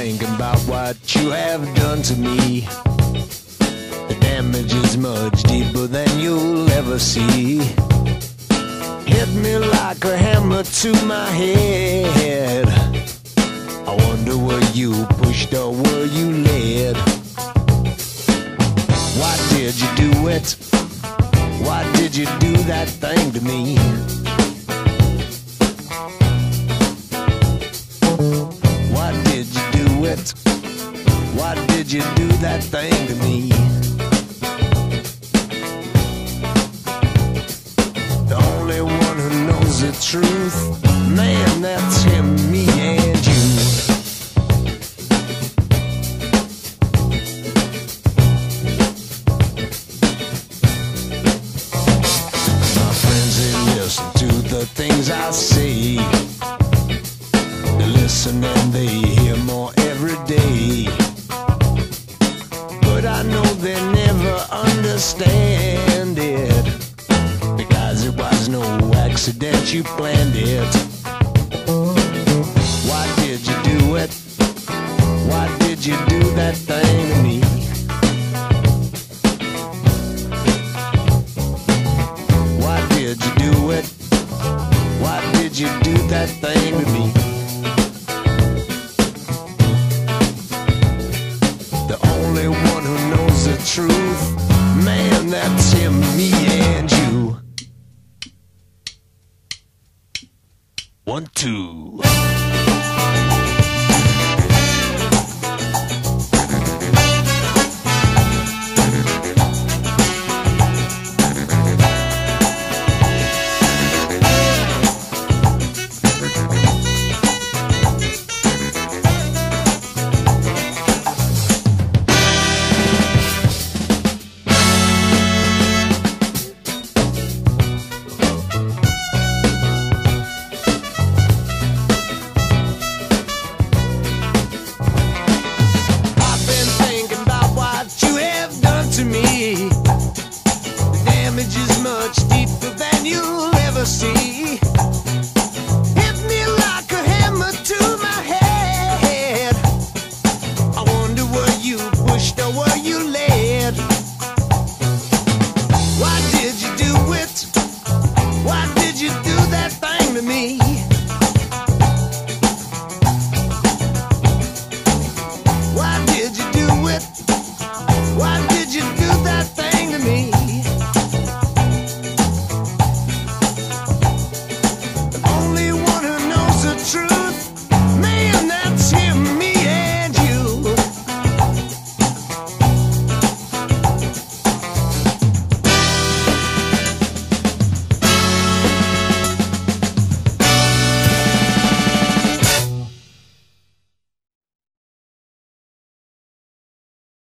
thinking about what you have done to me. The damage is much deeper than you'll ever see. Hit me like a hammer to my head. I wonder were you pushed or were you led? Why did you do it? Why did you do that thing to me? Why did you do it? Why did you do that thing to me? The only one who knows the truth, man, that's him, me and you. My friends, they listen to the things I say. They listen and they hear more every day. But I know they never understand it, because it was no accident, you planned it. Why did you do it? Why did you do that thing?